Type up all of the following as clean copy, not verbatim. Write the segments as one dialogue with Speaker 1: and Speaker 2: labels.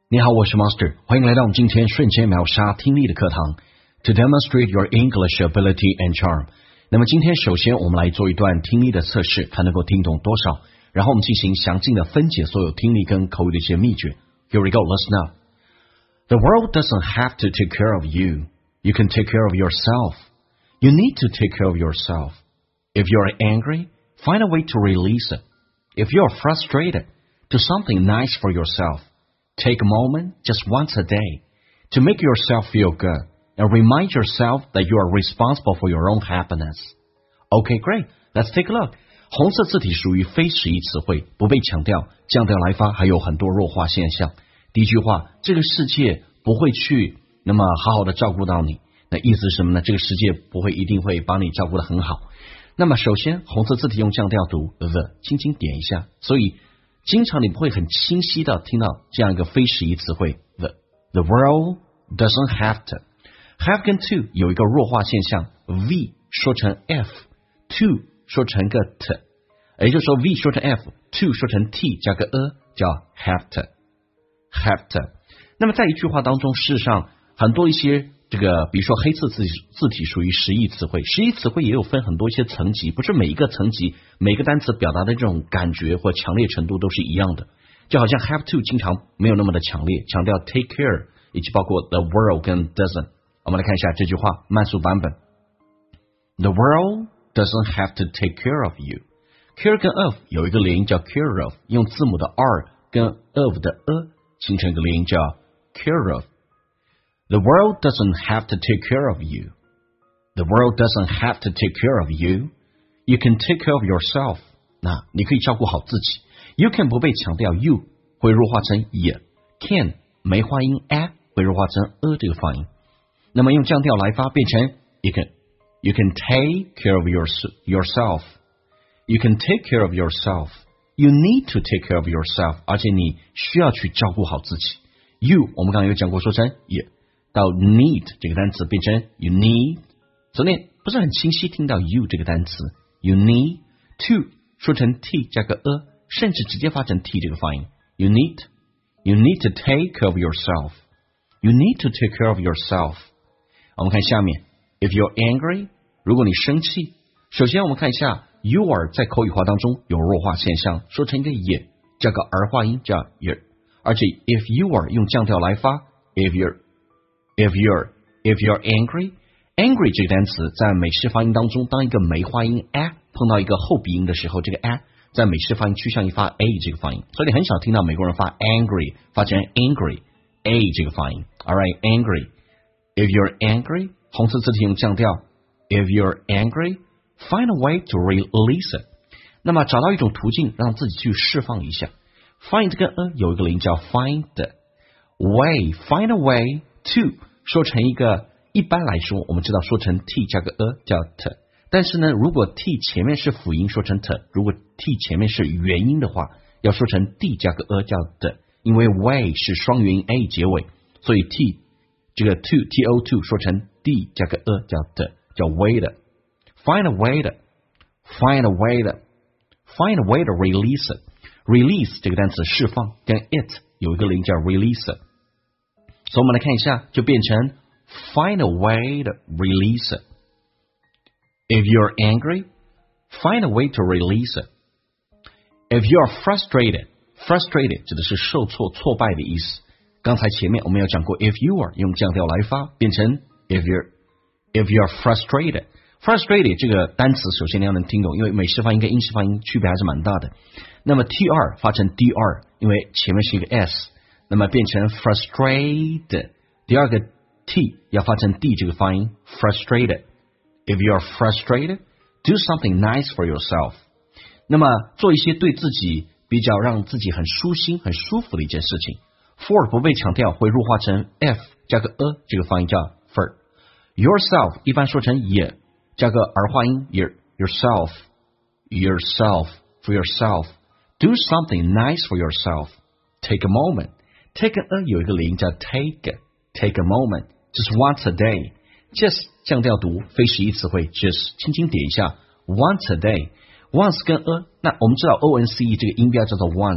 Speaker 1: 你好，我是 Master， 欢迎来到我们今天瞬间秒杀听力的课堂 To demonstrate your English ability and charm。 那么今天首先我们来做一段听力的测试，看能够听懂多少，然后我们进行详尽的分解所有听力跟口语的一些秘诀。 Here we go, listen up. The world doesn't have to take care of you. You can take care of yourself. You need to take care of yourself. If you're angry, find a way to release it. If you're frustrated, do something nice for yourself.Take a moment, just once a day, to make yourself feel good and remind yourself that you are responsible for your own happiness. Okay, great. Let's take a look. 红色字体属于非实义词汇，不被强调，降调来发，还有很多弱化现象。第一句话，这个世界不会去那么好好的照顾到你，那意思是什么呢？这个世界不会一定会把你照顾得很好。那么首先，红色字体用降调读 the， 轻轻点一下，所以经常你不会很清晰的听到这样一个非实义词汇 the world doesn't have to have 跟 to 有一个弱化现象 v 说成 f to 说成个 t， 也就是说 v 说成 f to 说成 t 加个 叫 have to。 那么在一句话当中，事实上很多一些这个比如说黑色字体属于实义词汇，实义词汇也有分很多一些层级，不是每一个层级每个单词表达的这种感觉或强烈程度都是一样的，就好像 have to 经常没有那么的强烈，强调 take care 以及包括 the world 跟 doesn't。 我们来看一下这句话慢速版本。 The world doesn't have to take care of you。 care 跟 of 有一个连音叫 care of， 用字母的 r 跟 of 的形成一个连音叫 care of。The world doesn't have to take care of you. The world doesn't have to take care of you. You can take care of yourself. 那你可以照顾好自己。You can 不被强调 you 会弱化成也 can 没化音 a 会弱化成这个发音。那么用降调来发变成 You can take care of yourself. You can take care of yourself. You need to take care of yourself. 而且你需要去照顾好自己。You 我们刚刚有讲过说成也到 need 这个单词变成 you need， 昨天不是很清晰听到 you 这个单词 you need to 说成 t 加个甚至直接发成 t 这个发音 you need to take care of yourself. You need to take care of yourself. 我们看下面 if you're angry 如果你生气，首先我们看一下 you are 在口语化当中有弱化现象，说成一个也加个儿化音叫也，而且 if you are 用降调来发 if you're angry 这个单词在美式发音当中，当一个没化音 a 碰到一个后鼻音的时候，这个 a 在美式发音趋向于发 a 这个发音，所以你很少听到美国人发 angry 发成 angry a 这个发音。 Alright, angry. If you're angry 红色字体用降调 If you're angry find a way to release it。 那么找到一种途径让自己去释放一下。 Find 跟有一个零叫 find way find a way to 说成一个，一般来说我们知道说成 t 加个叫 t， 但是呢如果 t 前面是辅音说成 t， 如果 t 前面是元音的话要说成 d 加个叫 d， 因为 way 是双元音 a 结尾，所以 t 这个 to 说成 d 加个叫 d， 叫 way 的。 find a way to release it。 release 这个单词释放跟 it 有一个零叫 release it，所以我们来看一下，就变成 find a way to release it. If you're angry, find a way to release it. If you're frustrated 指的是受挫、挫败的意思。刚才前面我们有讲过 if you are 用降调来发，变成 if you're frustrated 这个单词首先你要能听懂，因为美式发音跟英式发音区别还是蛮大的。那么 tr 发成 dr， 因为前面是一个 s，那么变成 frustrated， 第二个 t 要发成 d 这个发音 frustrated。 If you're frustrated, do something nice for yourself。 那么做一些对自己比较让自己很舒心很舒服的一件事情。 for 不被强调会弱化成 f 加个这个发音叫 for。 yourself 一般说成也加个儿化音 yourself for yourself。 Do something nice for yourself. Take a moment take 有一个连音叫 take a moment just once a day。 just 降调读非实义词汇 just 轻轻点一下 once a day。 once 跟那我们知道 once 这个音标叫做 once，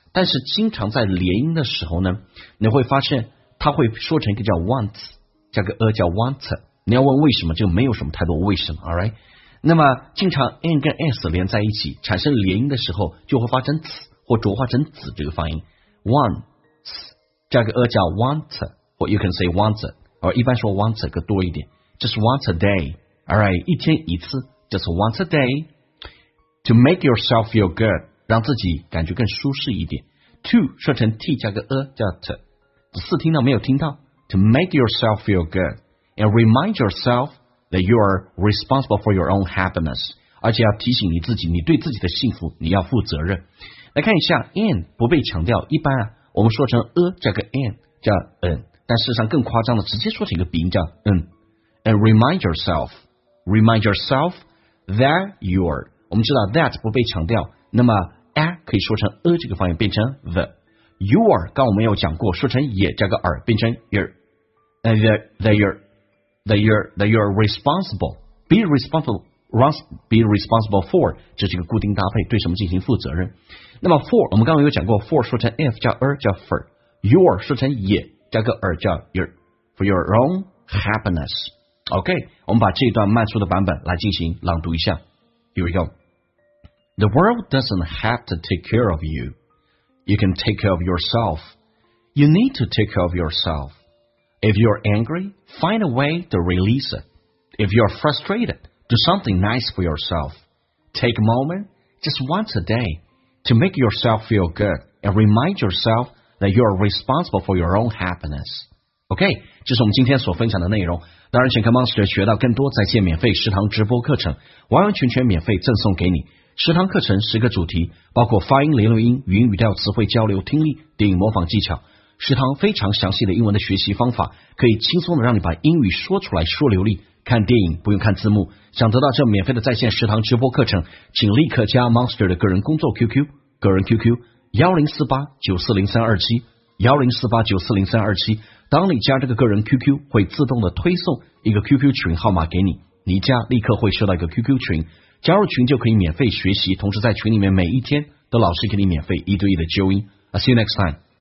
Speaker 1: 但是经常在连音的时候呢，你会发现它会说成一个叫 wants， 加个叫 want。 你要问为什么，就没有什么太多为什么 alright。 那么经常 n 跟 s 连在一起产生连音的时候，就会发成 ц 或浊化成子这个发音 wants， 加个叫 want， 或 you can say wants， 而一般说 wants 更多一点，就是 once a day alright， 一天一次，就是 once a day。 To make yourself feel good， 让自己感觉更舒适一点。 To 说成 t 加个叫 t， 只是听到没有听到。 To make yourself feel good and remind yourself that you are responsible for your own happiness， 而且要提醒你自己，你对自己的幸福你要负责任。来看一下 n 不被强调，一般我们说成加个 n 叫 n， 但事实上更夸张的直接说成一个鼻音叫 n。 And remind yourself that you are， 我们知道 that 不被强调，那么 a 可以说成这个发音变成 the。 You are 刚我们有讲过，说成也加个耳变成 your， that you're responsible be responsible for， 这是一个固定搭配，对什么进行负责任。那么 for 我们刚刚有讲过， for 说成 f 加叫 for， your 说成也加个叫 your for your own happiness。 OK， 我们把这段慢速的版本来进行朗读一下。 Here we go. The world doesn't have to take care of you. You can take care of yourself. You need to take care of yourself. If you're angry, find a way to release it. If you're frustrated, do something nice for yourself. Take a moment, just once a day, to make yourself feel good and remind yourself that you're responsible for your own happiness. OK， 这是我们今天所分享的内容。当然，请看 Monster 学到更多在线免费食堂直播课程，完完全全免费赠送给你。食堂课程10个主题，包括发音、联络音、语音语调、词汇交流、听力、电影模仿技巧。食堂非常详细的英文的学习方法，可以轻松的让你把英语说出来，说流利。看电影不用看字幕。想得到这免费的在线食堂直播课程，请立刻加 Monster 的个人工作 QQ， 个人 QQ 1048940327，1048940327。当你加这个个人 QQ， 会自动的推送一个 QQ 群号码给你，你一加立刻会收到一个 QQ 群，加入群就可以免费学习，同时在群里面每一天都老师给你免费1对1的纠音。I'll see you next time.